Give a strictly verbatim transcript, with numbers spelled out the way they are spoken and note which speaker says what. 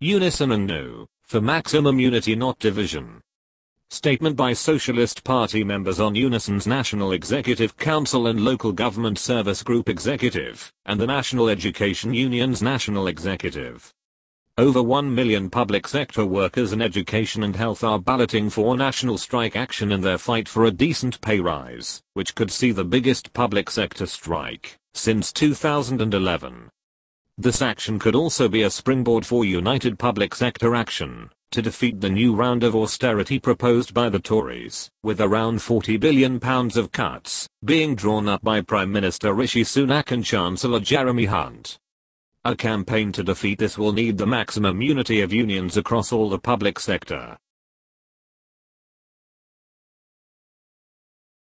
Speaker 1: Unison and No, for maximum unity not division. Statement by Socialist Party members on Unison's National Executive Council and Local Government Service Group Executive, and the National Education Union's National Executive. Over one million public sector workers in education and health are balloting for national strike action in their fight for a decent pay rise, which could see the biggest public sector strike since two thousand eleven. This action could also be a springboard for united public sector action to defeat the new round of austerity proposed by the Tories, with around forty billion pounds of cuts being drawn up by Prime Minister Rishi Sunak and Chancellor Jeremy Hunt. A campaign to defeat this will need the maximum unity of unions across all the public sector.